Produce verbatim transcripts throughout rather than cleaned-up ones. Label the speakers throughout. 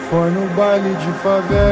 Speaker 1: Foi no baile de favela,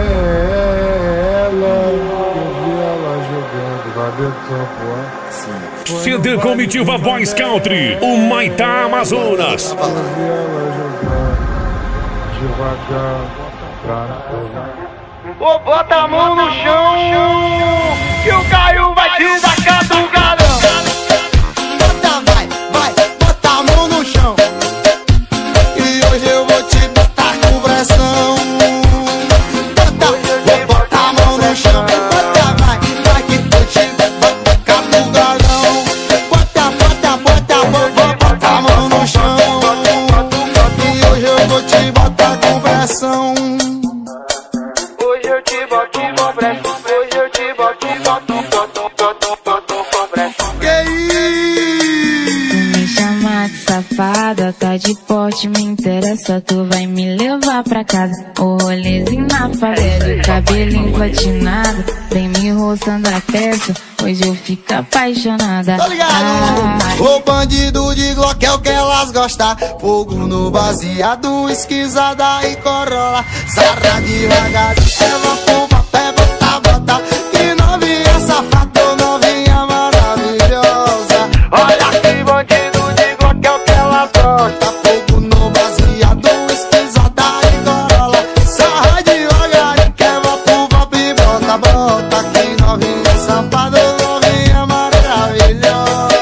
Speaker 1: eu vi ela jogando rabetão pro ar.
Speaker 2: C D Comitiva Boys Country, o Maitá Amazonas.
Speaker 1: Eu vi ela jogando devagar pra fora.
Speaker 3: Ô, bota a mão no chão, que o Caio vai te dar catucadão.
Speaker 4: Bota, vai, vai, bota a mão no chão. E hoje eu vou te botar com pressão. Bota, vou botar a mão no chão. Bota, vai, vai que eu te boto catucadão. Bota, bota, bota, bota, bota a mão no chão. E hoje eu vou te botar com pressão.
Speaker 3: Hoje eu te boto com pressão. Hoje eu te boto, boto, boto, boto, boto com pressão.
Speaker 4: Que isso?
Speaker 5: Me chama de safada, tá de porte, me interessa, tu vai me levar pra casa. O rolezinho na favela, cabelinho platinado, vem me roçando a testa, hoje eu fico apaixonada.
Speaker 4: Tá ligado?
Speaker 5: Ah,
Speaker 4: O bandido de Glock é o que elas gostam. Fogo no baseado, esquisada e corolla. Sarra devagar, leva pro papel, bota, bota. Que novinha safada, novinha maravilhosa.
Speaker 3: Olha que bandido de Glock é o que ela gosta.
Speaker 4: Fogo no baseado, esquisada e corolla. Sarra devagar, leva pro papel, bota, bota. Que novinha safada, novinha maravilhosa.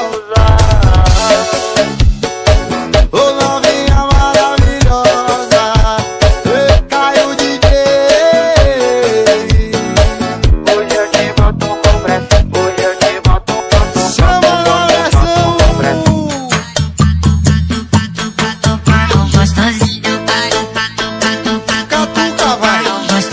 Speaker 4: Ô novinha maravilhosa, ei, Caio D J.
Speaker 3: Hoje eu te boto com pressão. Hoje eu te boto com pressão.
Speaker 4: Chama na versão. Catuca, vai.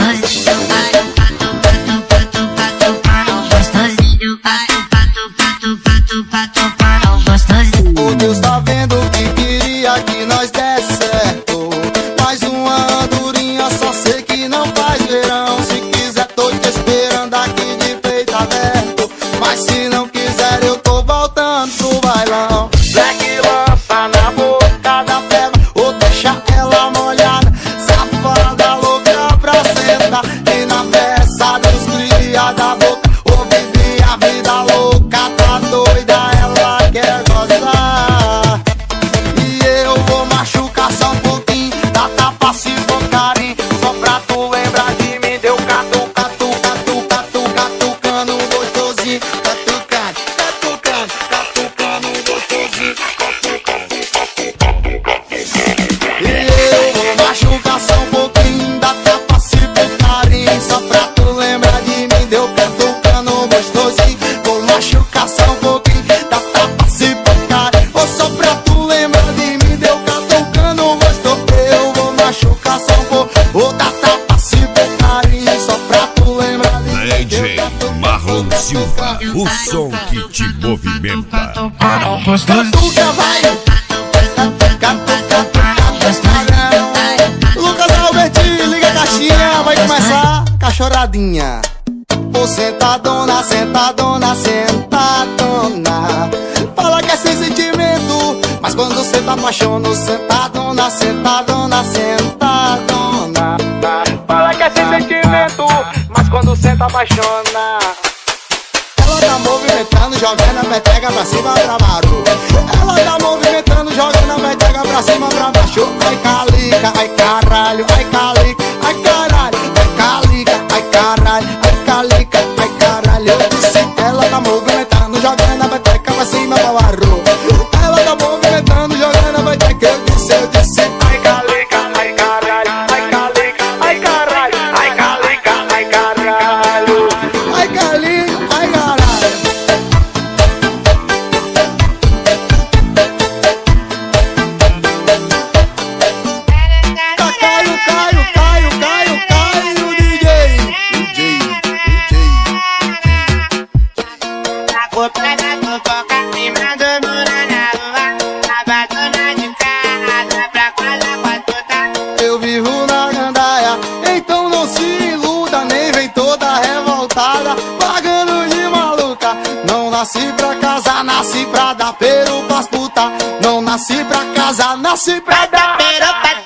Speaker 4: O Deus tá vendo que queria que nós desse certo. Mais uma andorinha, só sei que não faz verão. Se quiser tô te esperando aqui de peito aberto. Mas se não quiser eu tô voltando pro bailão.
Speaker 3: Black lança na boca da
Speaker 4: Pega ou deixa ela molhada. Safada louca pra sentar. E na peça dos cria da boca. Ou vive a vida louca, tá doida, ela quer gozar. E eu vou machucar só um pouquinho. Dá tapa se for carinho. Só pra tu lembrar de mim. Deu catu, catu, catu, catu, catucando gostosinho. Catucando, catucando, catucando gostosinho. E eu vou machucar só um pouquinho. Dá tapa se for carinho. Só pra tu lembrar de mim. Deu catucando gostosinho. Vou machucar só um pouquinho. Dá tapa se for carinho. Ou só pra tu lembrar de mim. Deu catucando gostosinho. Eu vou machucar só um pouquinho. Ou dá tapa se for carinho. Só pra tu lembrar de mim.
Speaker 2: D J Marlon Silva, o som que te movimenta.
Speaker 4: Catuca, vai! Catuca, catuca, Lucas Alberti, liga a caixinha, vai começar a cachoradinha. Ô sentadona, sentadona, sentadona. Fala que é sem sentimento, mas quando cê tá apaixonado, sentadona, sentadona, sentadona.
Speaker 3: Fala que é sem sentimento, mas quando senta apaixona.
Speaker 4: Ela tá movimentando, jogando a peteca pra cima, pra baixo. Ela tá movimentando, jogando a peteca pra cima, pra baixo. Ai calica, ai caralho, ai calica, ai caralho, ai calica, ai caralho, ai calica, ai caralho. Eu disse, ela tá movimentando, jogando a peteca pra cima, pra baixo. Ela tá movimentando, jogando a peteca. Eu disse, eu disse,
Speaker 3: Ai calica, ai caralho, ai calica, ai caralho, ai calica, ai caralho.
Speaker 4: ai calica, ai caralho. Caio, Caio, Caio, Caio, Caio, D J. D J, D J. Eu vivo na gandaia, então não se iluda, nem vem toda revoltada, pagando de maluca. Não nasci pra casar, nasci pra dar peru pras puta. Não nasci pra casar, nasci pra dar peru pras